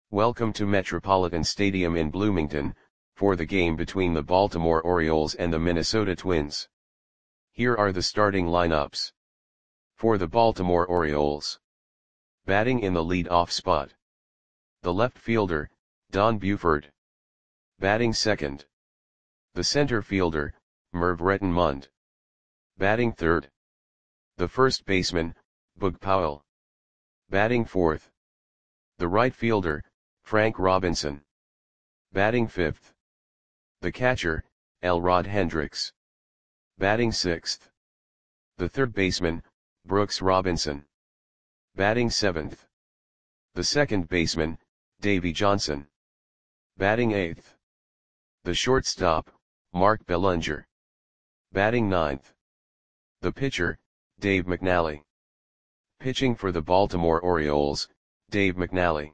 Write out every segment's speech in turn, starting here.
Welcome to Metropolitan Stadium in Bloomington, for the game between the Baltimore Orioles and the Minnesota Twins. Here are the starting lineups. For the Baltimore Orioles. Batting in the lead-off spot. The left fielder, Don Buford. Batting second. The center fielder, Merv Rettenmund. Batting third. The first baseman, Boog Powell. Batting fourth. The right fielder, Frank Robinson. Batting fifth. The catcher, Elrod Hendricks. Batting sixth. The third baseman, Brooks Robinson. Batting seventh. The second baseman, Davey Johnson. Batting eighth. The shortstop, Mark Belanger. Batting ninth. The pitcher, Dave McNally. Pitching for the Baltimore Orioles, Dave McNally.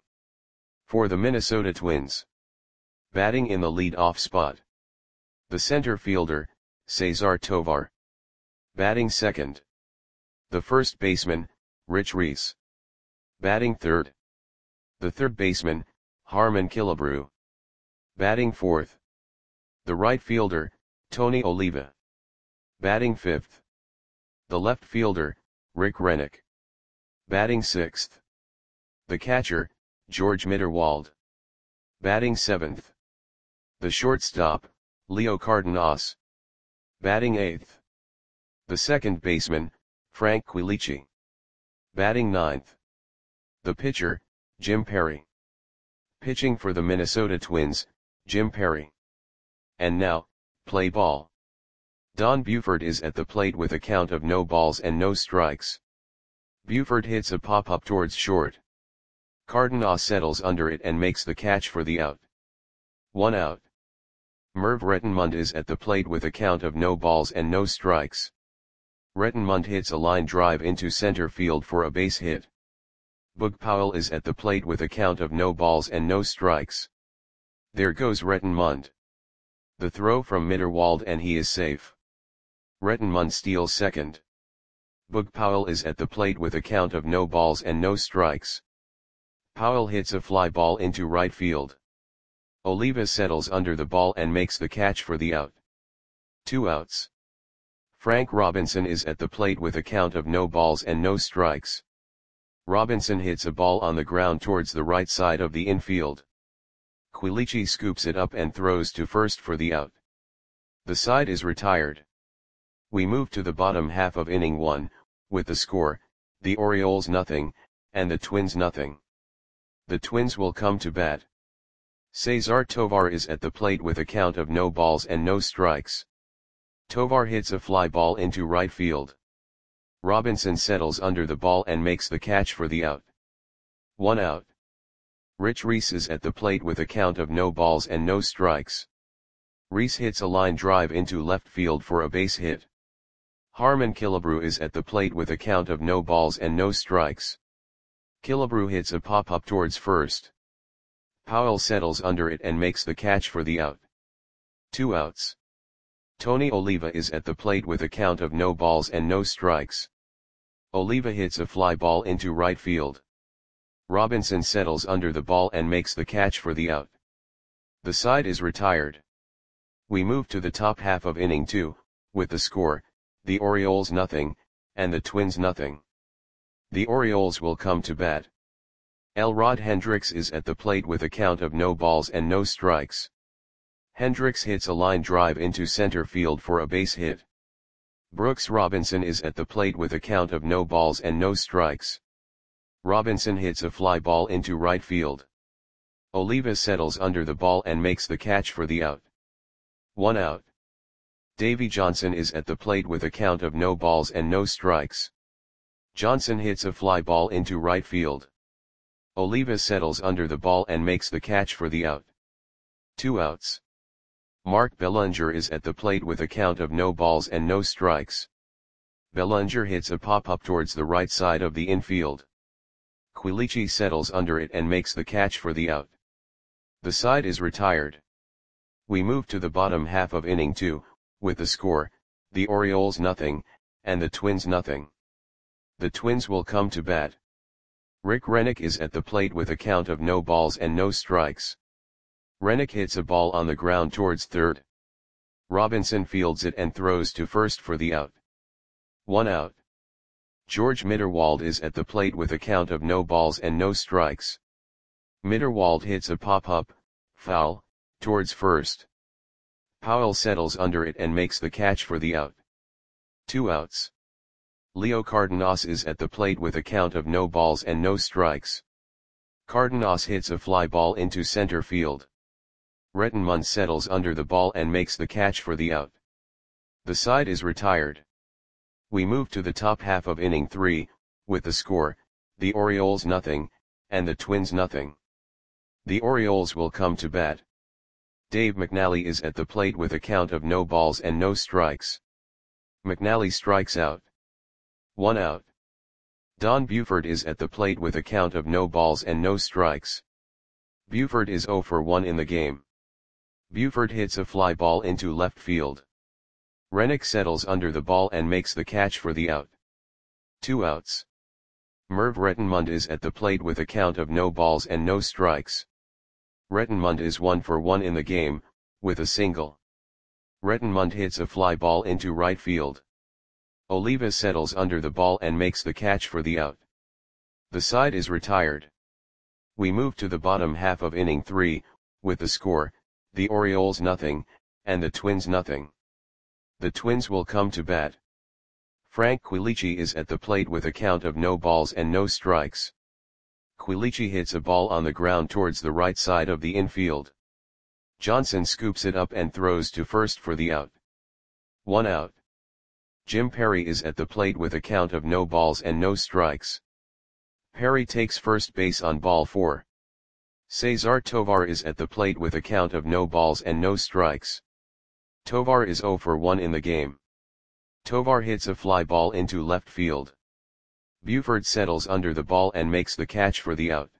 For the Minnesota Twins. Batting in the lead-off spot. The center fielder, Cesar Tovar. Batting second. The first baseman, Rich Reese. Batting third. The third baseman, Harmon Killebrew. Batting fourth. The right fielder, Tony Oliva. Batting fifth. The left fielder, Rick Rennick. Batting sixth. The catcher, George Mitterwald. Batting seventh. The shortstop, Leo Cardenas. Batting eighth. The second baseman, Frank Quilici. Batting ninth. The pitcher, Jim Perry. Pitching for the Minnesota Twins, Jim Perry. And now, play ball. Don Buford is at the plate with a count of no balls and no strikes. Buford hits a pop-up towards short. Cardenas settles under it and makes the catch for the out. 1 out. Merv Rettenmund is at the plate with a count of no balls and no strikes. Rettenmund hits a line drive into center field for a base hit. Boog Powell is at the plate with a count of no balls and no strikes. There goes Rettenmund. The throw from Mitterwald and he is safe. Rettenmund steals second. Boog Powell is at the plate with a count of no balls and no strikes. Powell hits a fly ball into right field. Oliva settles under the ball and makes the catch for the out. 2 outs. Frank Robinson is at the plate with a count of no balls and no strikes. Robinson hits a ball on the ground towards the right side of the infield. Quilici scoops it up and throws to first for the out. The side is retired. We move to the bottom half of inning 1, with the score, the Orioles nothing, and the Twins nothing. The Twins will come to bat. Cesar Tovar is at the plate with a count of no balls and no strikes. Tovar hits a fly ball into right field. Robinson settles under the ball and makes the catch for the out. 1 out. Rich Reese is at the plate with a count of no balls and no strikes. Reese hits a line drive into left field for a base hit. Harmon Killebrew is at the plate with a count of no balls and no strikes. Killebrew hits a pop-up towards first. Powell settles under it and makes the catch for the out. 2 outs. Tony Oliva is at the plate with a count of no balls and no strikes. Oliva hits a fly ball into right field. Robinson settles under the ball and makes the catch for the out. The side is retired. We move to the top half of inning 2, with the score, the Orioles nothing, and the Twins nothing. The Orioles will come to bat. Elrod Hendricks is at the plate with a count of no balls and no strikes. Hendricks hits a line drive into center field for a base hit. Brooks Robinson is at the plate with a count of no balls and no strikes. Robinson hits a fly ball into right field. Oliva settles under the ball and makes the catch for the out. 1 out. Davey Johnson is at the plate with a count of no balls and no strikes. Johnson hits a fly ball into right field. Oliva settles under the ball and makes the catch for the out. 2 outs. Mark Belanger is at the plate with a count of no balls and no strikes. Belanger hits a pop-up towards the right side of the infield. Quilici settles under it and makes the catch for the out. The side is retired. We move to the bottom half of inning 2, with the score, the Orioles nothing, and the Twins nothing. The Twins will come to bat. Rick Rennick is at the plate with a count of no balls and no strikes. Rennick hits a ball on the ground towards third. Robinson fields it and throws to first for the out. 1 out. George Mitterwald is at the plate with a count of no balls and no strikes. Mitterwald hits a pop-up, foul, towards first. Powell settles under it and makes the catch for the out. 2 outs. Leo Cardenas is at the plate with a count of no balls and no strikes. Cardenas hits a fly ball into center field. Rettenmund settles under the ball and makes the catch for the out. The side is retired. We move to the top half of inning 3, with the score, the Orioles nothing, and the Twins nothing. The Orioles will come to bat. Dave McNally is at the plate with a count of no balls and no strikes. McNally strikes out. 1 out. Don Buford is at the plate with a count of no balls and no strikes. Buford is 0 for 1 in the game. Buford hits a fly ball into left field. Rennick settles under the ball and makes the catch for the out. 2 outs. Merv Rettenmund is at the plate with a count of no balls and no strikes. Rettenmund is 1 for 1 in the game, with a single. Rettenmund hits a fly ball into right field. Oliva settles under the ball and makes the catch for the out. The side is retired. We move to the bottom half of inning 3, with the score, the Orioles nothing, and the Twins nothing. The Twins will come to bat. Frank Quilici is at the plate with a count of no balls and no strikes. Quilici hits a ball on the ground towards the right side of the infield. Johnson scoops it up and throws to first for the out. 1 out. Jim Perry is at the plate with a count of no balls and no strikes. Perry takes first base on ball 4. Cesar Tovar is at the plate with a count of no balls and no strikes. Tovar is 0 for 1 in the game. Tovar hits a fly ball into left field. Buford settles under the ball and makes the catch for the out.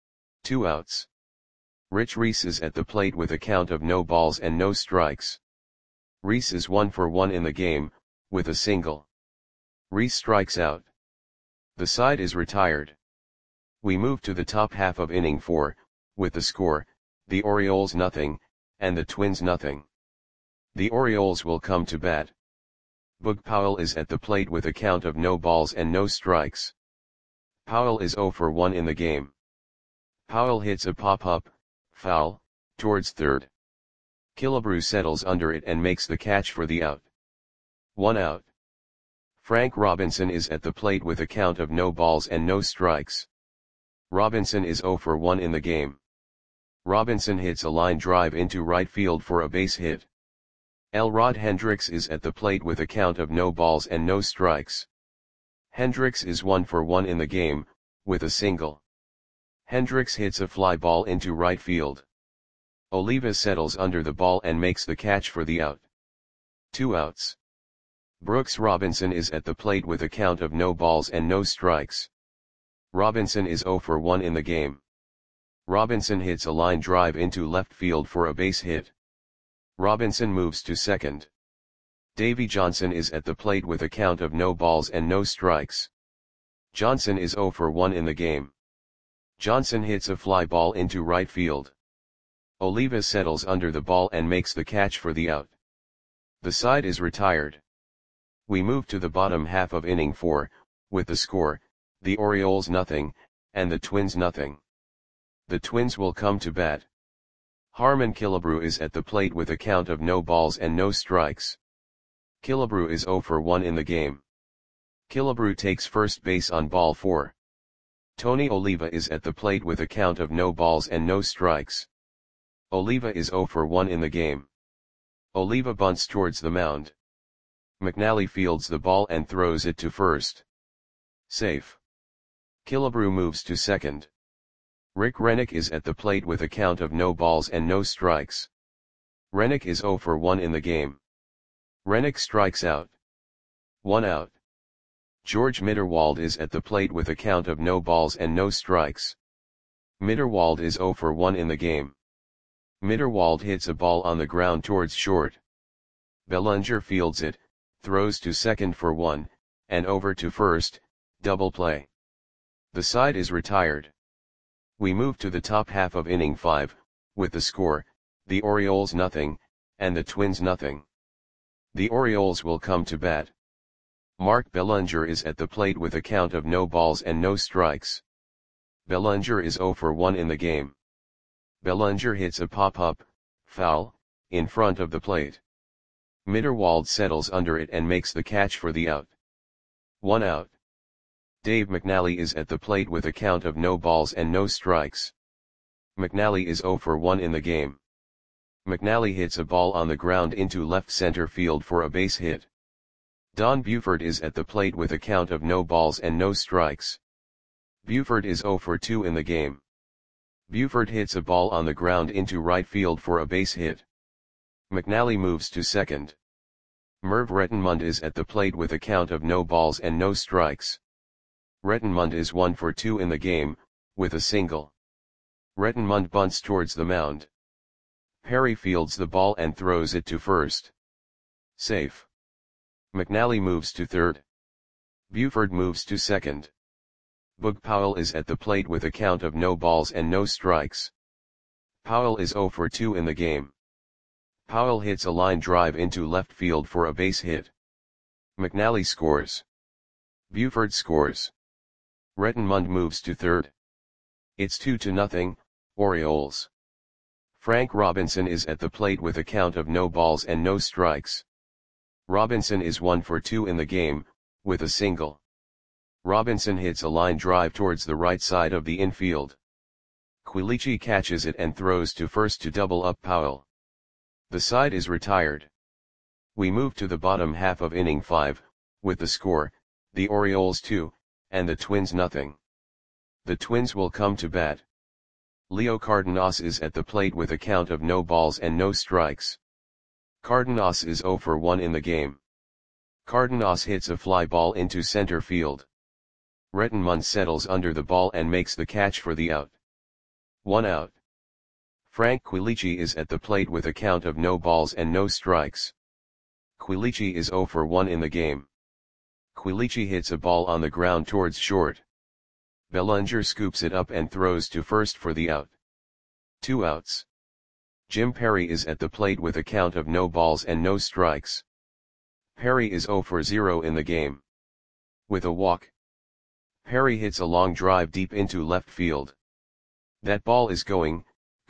2 outs. Rich Reese is at the plate with a count of no balls and no strikes. Reese is 1 for 1 in the game, with a single. Reese strikes out. The side is retired. We move to the top half of inning 4, with the score, the Orioles nothing, and the Twins nothing. The Orioles will come to bat. Boog Powell is at the plate with a count of no balls and no strikes. Powell is 0 for 1 in the game. Powell hits a pop-up, foul, towards third. Killebrew settles under it and makes the catch for the out. 1 out. Frank Robinson is at the plate with a count of no balls and no strikes. Robinson is 0 for 1 in the game. Robinson hits a line drive into right field for a base hit. Elrod Hendricks is at the plate with a count of no balls and no strikes. Hendricks is 1 for 1 in the game, with a single. Hendricks hits a fly ball into right field. Oliva settles under the ball and makes the catch for the out. 2 outs. Brooks Robinson is at the plate with a count of no balls and no strikes. Robinson is 0 for 1 in the game. Robinson hits a line drive into left field for a base hit. Robinson moves to second. Davy Johnson is at the plate with a count of no balls and no strikes. Johnson is 0 for 1 in the game. Johnson hits a fly ball into right field. Oliva settles under the ball and makes the catch for the out. The side is retired. We move to the bottom half of inning 4, with the score, the Orioles nothing, and the Twins nothing. The Twins will come to bat. Harmon Killebrew is at the plate with a count of no balls and no strikes. Killebrew is 0 for 1 in the game. Killebrew takes first base on ball 4. Tony Oliva is at the plate with a count of no balls and no strikes. Oliva is 0 for 1 in the game. Oliva bunts towards the mound. McNally fields the ball and throws it to first. Safe. Killebrew moves to second. Rick Rennick is at the plate with a count of no balls and no strikes. Rennick is 0 for 1 in the game. Rennick strikes out. 1 out. George Mitterwald is at the plate with a count of no balls and no strikes. Mitterwald is 0 for 1 in the game. Mitterwald hits a ball on the ground towards short. Bellinger fields it, throws to second for 1, and over to first, double play. The side is retired. We move to the top half of inning 5, with the score, the Orioles nothing, and the Twins nothing. The Orioles will come to bat. Mark Belanger is at the plate with a count of no balls and no strikes. Belanger is 0 for 1 in the game. Belanger hits a pop-up, foul, in front of the plate. Mitterwald settles under it and makes the catch for the out. 1 out. Dave McNally is at the plate with a count of no balls and no strikes. McNally is 0 for 1 in the game. McNally hits a ball on the ground into left center field for a base hit. Don Buford is at the plate with a count of no balls and no strikes. Buford is 0 for 2 in the game. Buford hits a ball on the ground into right field for a base hit. McNally moves to second. Merv Rettenmund is at the plate with a count of no balls and no strikes. Rettenmund is 1 for 2 in the game, with a single. Rettenmund bunts towards the mound. Perry fields the ball and throws it to first. Safe. McNally moves to third. Buford moves to second. Boog Powell is at the plate with a count of no balls and no strikes. Powell is 0 for 2 in the game. Powell hits a line drive into left field for a base hit. McNally scores. Buford scores. Rettenmund moves to third. It's 2-0, Orioles. Frank Robinson is at the plate with a count of no balls and no strikes. Robinson is 1 for 2 in the game, with a single. Robinson hits a line drive towards the right side of the infield. Quilici catches it and throws to first to double up Powell. The side is retired. We move to the bottom half of inning 5, with the score, the Orioles 2, and the Twins nothing. The Twins will come to bat. Leo Cardenas is at the plate with a count of no balls and no strikes. Cardenas is 0 for 1 in the game. Cardenas hits a fly ball into center field. Rettenmund settles under the ball and makes the catch for the out. 1 out. Frank Quilici is at the plate with a count of no balls and no strikes. Quilici is 0 for 1 in the game. Quilici hits a ball on the ground towards short. Belanger scoops it up and throws to first for the out. 2 outs. Jim Perry is at the plate with a count of no balls and no strikes. Perry is 0 for 0 in the game. With a walk. Perry hits a long drive deep into left field. That ball is going,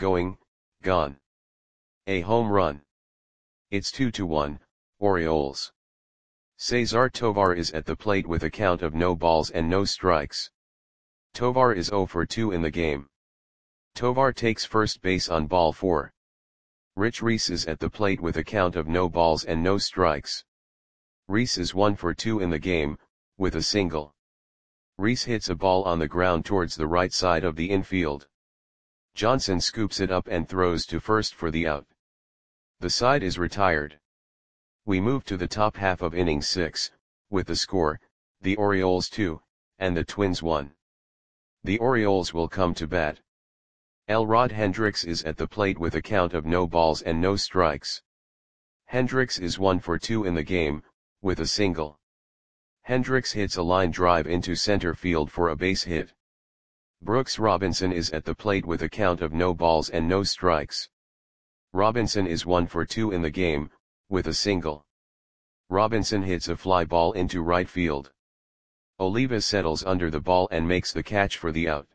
gone. A home run. It's 2-1, Orioles. Cesar Tovar is at the plate with a count of no balls and no strikes. Tovar is 0 for 2 in the game. Tovar takes first base on ball 4. Rich Reese is at the plate with a count of no balls and no strikes. Reese is 1 for 2 in the game, with a single. Reese hits a ball on the ground towards the right side of the infield. Johnson scoops it up and throws to first for the out. The side is retired. We move to the top half of inning 6, with the score, the Orioles 2, and the Twins 1. The Orioles will come to bat. Elrod Hendricks is at the plate with a count of no balls and no strikes. Hendricks is 1 for 2 in the game, with a single. Hendricks hits a line drive into center field for a base hit. Brooks Robinson is at the plate with a count of no balls and no strikes. Robinson is 1 for 2 in the game, with a single. Robinson hits a fly ball into right field. Oliva settles under the ball and makes the catch for the out.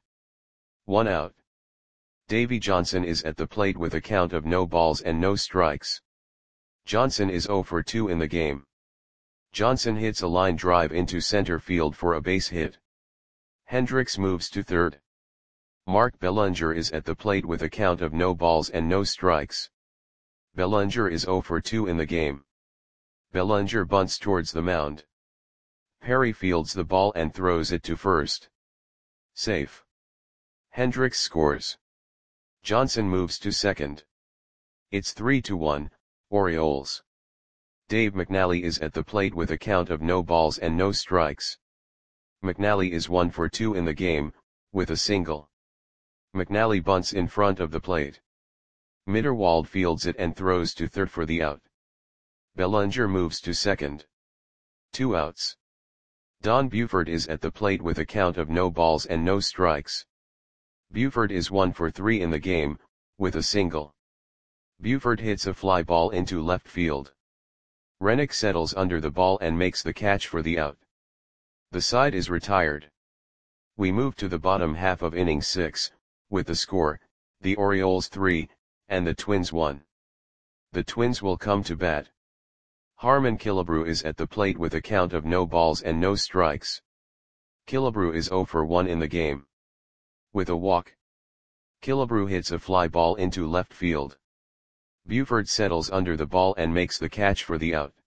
1 out. Davey Johnson is at the plate with a count of no balls and no strikes. Johnson is 0 for 2 in the game. Johnson hits a line drive into center field for a base hit. Hendricks moves to third. Mark Belanger is at the plate with a count of no balls and no strikes. Belanger is 0 for 2 in the game. Belanger bunts towards the mound. Perry fields the ball and throws it to first. Safe. Hendricks scores. Johnson moves to second. It's 3-1, Orioles. Dave McNally is at the plate with a count of no balls and no strikes. McNally is 1 for 2 in the game, with a single. McNally bunts in front of the plate. Mitterwald fields it and throws to third for the out. Belanger moves to second. 2 outs. Don Buford is at the plate with a count of no balls and no strikes. Buford is 1 for 3 in the game, with a single. Buford hits a fly ball into left field. Rennick settles under the ball and makes the catch for the out. The side is retired. We move to the bottom half of inning 6, with the score, the Orioles 3, and the Twins 1. The Twins will come to bat. Harmon Killebrew is at the plate with a count of no balls and no strikes. Killebrew is 0 for 1 in the game. With a walk, Killebrew hits a fly ball into left field. Buford settles under the ball and makes the catch for the out.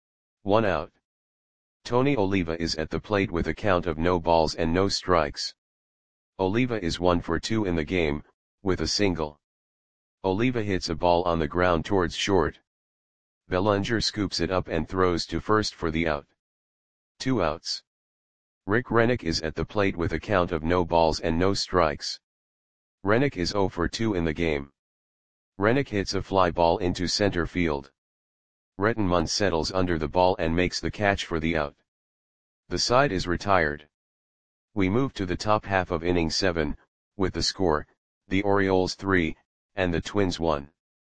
1 out. Tony Oliva is at the plate with a count of no balls and no strikes. Oliva is 1 for 2 in the game, with a single. Oliva hits a ball on the ground towards short. Bellinger scoops it up and throws to first for the out. 2 outs. Rick Rennick is at the plate with a count of no balls and no strikes. Rennick is 0 for 2 in the game. Rennick hits a fly ball into center field. Rettenmund settles under the ball and makes the catch for the out. The side is retired. We move to the top half of inning 7, with the score, the Orioles 3, and the Twins 1.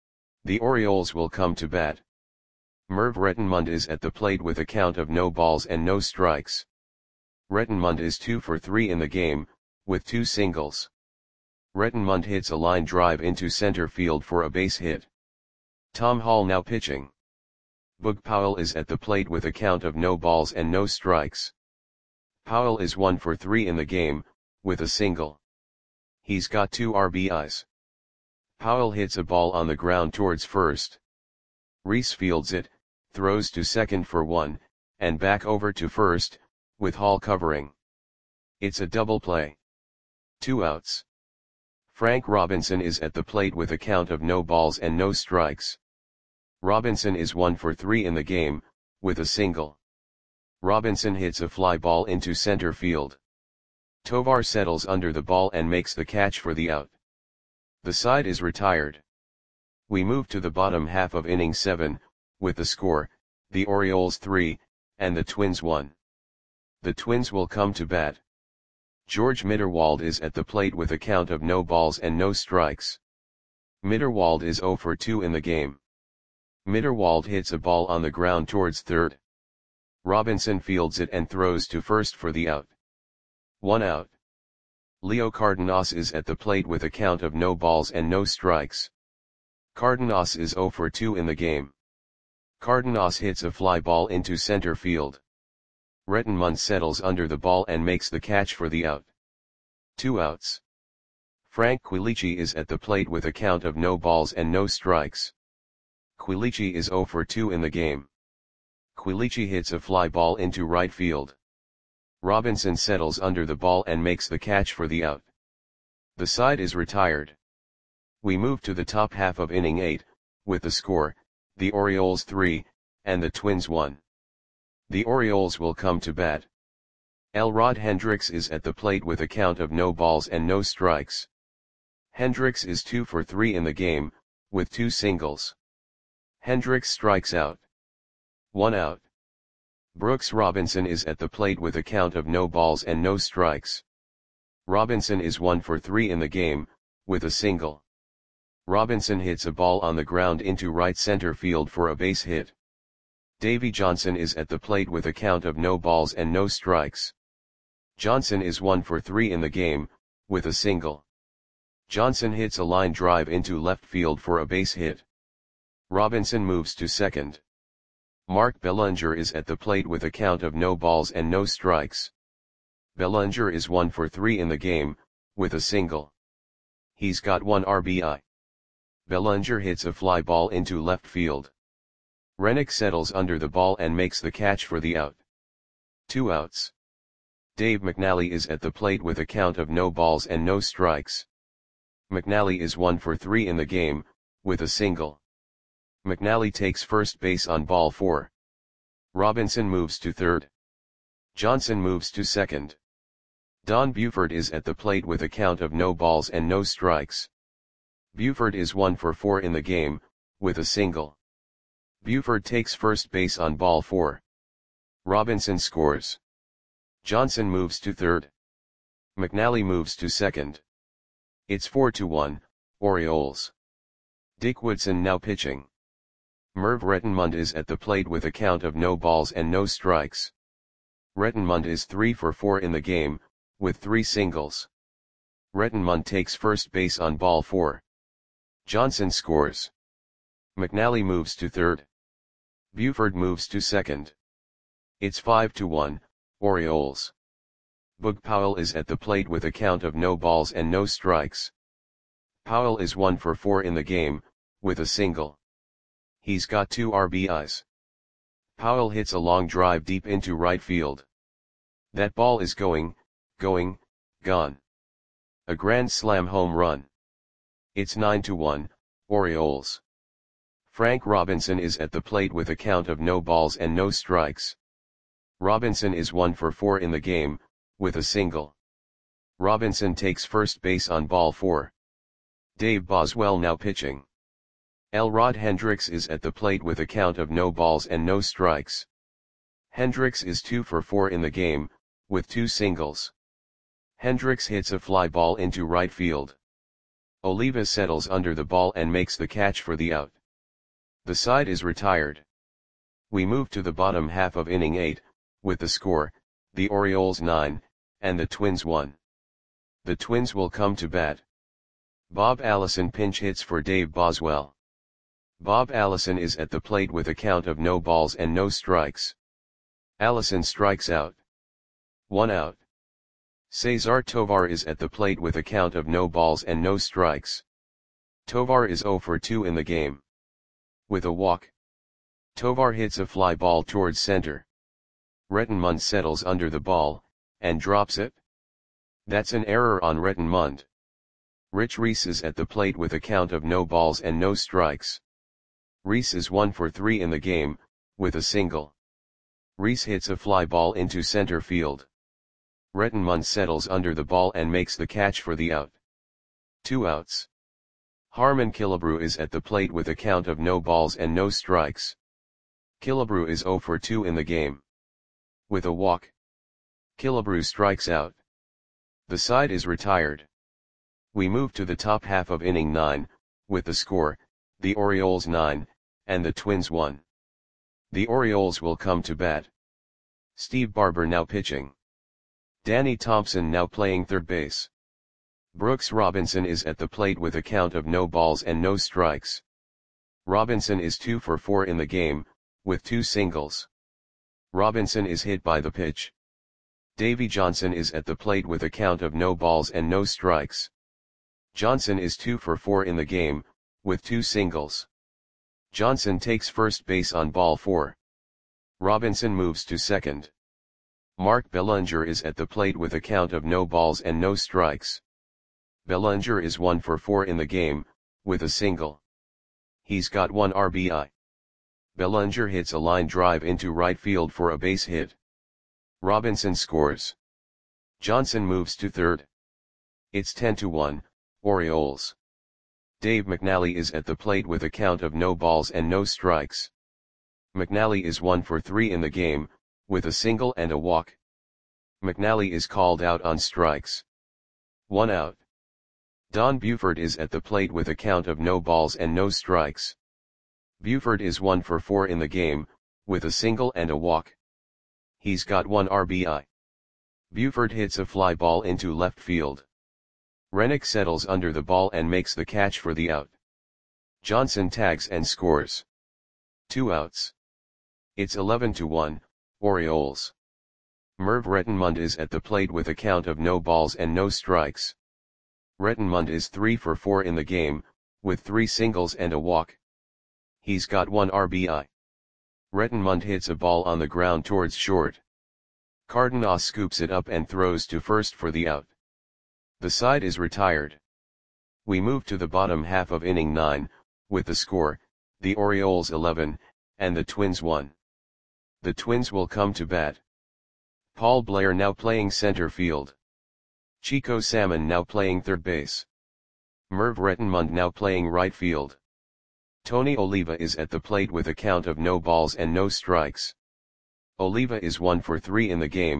The Orioles will come to bat. Merv Rettenmund is at the plate with a count of no balls and no strikes. Rettenmund is 2 for 3 in the game, with 2 singles. Rettenmund hits a line drive into center field for a base hit. Tom Hall now pitching. Boog Powell is at the plate with a count of no balls and no strikes. Powell is 1 for 3 in the game, with a single. He's got 2 RBIs. Powell hits a ball on the ground towards first. Reese fields it, throws to second for 1, and back over to first, with Hall covering. It's a double play. 2 outs. Frank Robinson is at the plate with a count of no balls and no strikes. Robinson is 1 for 3 in the game, with a single. Robinson hits a fly ball into center field. Tovar settles under the ball and makes the catch for the out. The side is retired. We move to the bottom half of inning 7, with the score, the Orioles 3, and the Twins 1. The Twins will come to bat. George Mitterwald is at the plate with a count of no balls and no strikes. Mitterwald is 0 for 2 in the game. Mitterwald hits a ball on the ground towards third. Robinson fields it and throws to first for the out. 1 out. Leo Cardenas is at the plate with a count of no balls and no strikes. Cardenas is 0 for 2 in the game. Cardenas hits a fly ball into center field. Rettenmund settles under the ball and makes the catch for the out. 2 outs. Frank Quilici is at the plate with a count of no balls and no strikes. Quilici is 0 for 2 in the game. Quilici hits a fly ball into right field. Robinson settles under the ball and makes the catch for the out. The side is retired. We move to the top half of inning 8, with the score, the Orioles 3, and the Twins 1. The Orioles will come to bat. Elrod Hendricks is at the plate with a count of no balls and no strikes. Hendricks is 2 for 3 in the game, with 2 singles. Hendricks strikes out. 1 out. Brooks Robinson is at the plate with a count of no balls and no strikes. Robinson is 1 for 3 in the game, with a single. Robinson hits a ball on the ground into right center field for a base hit. Davy Johnson is at the plate with a count of no balls and no strikes. Johnson is 1 for 3 in the game, with a single. Johnson hits a line drive into left field for a base hit. Robinson moves to second. Mark Bellinger is at the plate with a count of no balls and no strikes. Bellinger is 1 for 3 in the game, with a single. He's got 1 RBI. Bellinger hits a fly ball into left field. Rennick settles under the ball and makes the catch for the out. 2 outs. Dave McNally is at the plate with a count of no balls and no strikes. McNally is 1 for 3 in the game, with a single. McNally takes first base on ball 4. Robinson moves to third. Johnson moves to second. Don Buford is at the plate with a count of no balls and no strikes. Buford is 1 for 4 in the game, with a single. Buford takes first base on ball 4. Robinson scores. Johnson moves to third. McNally moves to second. It's 4-1, Orioles. Dick Woodson now pitching. Merv Rettenmund is at the plate with a count of no balls and no strikes. Rettenmund is 3 for 4 in the game, with 3 singles. Rettenmund takes first base on ball 4. Johnson scores. McNally moves to third. Buford moves to second. It's 5-1, Orioles. Boog Powell is at the plate with a count of no balls and no strikes. Powell is 1 for 4 in the game, with a single. He's got 2 RBIs. Powell hits a long drive deep into right field. That ball is gone. A grand slam home run. It's 9-1, Orioles. Frank Robinson is at the plate with a count of no balls and no strikes. Robinson is 1 for 4 in the game, with a single. Robinson takes first base on ball 4. Dave Boswell now pitching. Elrod Hendricks is at the plate with a count of no balls and no strikes. Hendricks is 2 for 4 in the game, with 2 singles. Hendricks hits a fly ball into right field. Oliva settles under the ball and makes the catch for the out. The side is retired. We move to the bottom half of inning 8, with the score, the Orioles 9, and the Twins 1. The Twins will come to bat. Bob Allison pinch hits for Dave Boswell. Bob Allison is at the plate with a count of no balls and no strikes. Allison strikes out. 1 out. Cesar Tovar is at the plate with a count of no balls and no strikes. Tovar is 0 for 2 in the game. With a walk. Tovar hits a fly ball towards center. Rettenmund settles under the ball, and drops it. That's an error on Rettenmund. Rich Reese is at the plate with a count of no balls and no strikes. Reese is 1 for 3 in the game, with a single. Reese hits a fly ball into center field. Rettenmund settles under the ball and makes the catch for the out. 2 outs. Harmon Killebrew is at the plate with a count of no balls and no strikes. Killebrew is 0 for 2 in the game. With a walk. Killebrew strikes out. The side is retired. We move to the top half of inning 9, with the score, the Orioles 9, and the Twins 1. The Orioles will come to bat. Steve Barber now pitching. Danny Thompson now playing third base. Brooks Robinson is at the plate with a count of no balls and no strikes. Robinson is 2 for 4 in the game, with 2 singles. Robinson is hit by the pitch. Davy Johnson is at the plate with a count of no balls and no strikes. Johnson is 2 for 4 in the game, with 2 singles. Johnson takes first base on ball 4. Robinson moves to second. Mark Bellinger is at the plate with a count of no balls and no strikes. Bellinger is 1 for 4 in the game, with a single. He's got 1 RBI. Bellinger hits a line drive into right field for a base hit. Robinson scores. Johnson moves to third. It's 10-1, Orioles. Dave McNally is at the plate with a count of no balls and no strikes. McNally is 1 for 3 in the game, with a single and a walk. McNally is called out on strikes. 1 out. Don Buford is at the plate with a count of no balls and no strikes. Buford is 1 for 4 in the game, with a single and a walk. He's got 1 RBI. Buford hits a fly ball into left field. Rennick settles under the ball and makes the catch for the out. Johnson tags and scores. 2 outs. It's 11-1, Orioles. Merv Rettenmund is at the plate with a count of no balls and no strikes. Rettenmund is 3 for 4 in the game, with 3 singles and a walk. He's got 1 RBI. Rettenmund hits a ball on the ground towards short. Cardenas scoops it up and throws to first for the out. The side is retired. We move to the bottom half of inning 9, with the score, the Orioles 11, and the Twins 1. The Twins will come to bat. Paul Blair now playing center field. Chico Salmon now playing third base. Merv Rettenmund now playing right field. Tony Oliva is at the plate with a count of no balls and no strikes. Oliva is 1 for 3 in the game,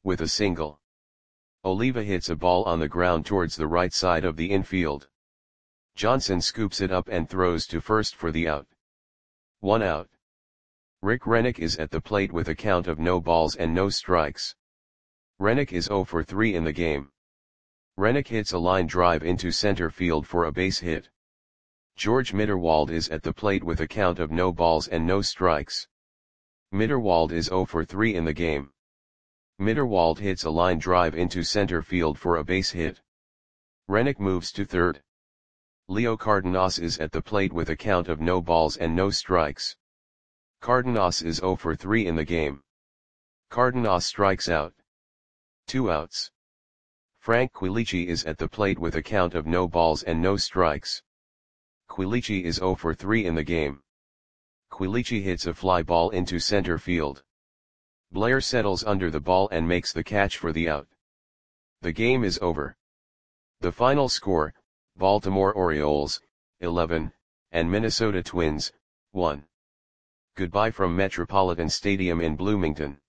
with a single. Oliva hits a ball on the ground towards the right side of the infield. Johnson scoops it up and throws to first for the out. 1 out. Rick Rennick is at the plate with a count of no balls and no strikes. Rennick is 0 for 3 in the game. Rennick hits a line drive into center field for a base hit. George Mitterwald is at the plate with a count of no balls and no strikes. Mitterwald is 0 for 3 in the game. Mitterwald hits a line drive into center field for a base hit. Rennick moves to third. Leo Cardenas is at the plate with a count of no balls and no strikes. Cardenas is 0 for 3 in the game. Cardenas strikes out. 2 outs. Frank Quilici is at the plate with a count of no balls and no strikes. Quilici is 0 for 3 in the game. Quilici hits a fly ball into center field. Blair settles under the ball and makes the catch for the out. The game is over. The final score, Baltimore Orioles, 11, and Minnesota Twins, 1. Goodbye from Metropolitan Stadium in Bloomington.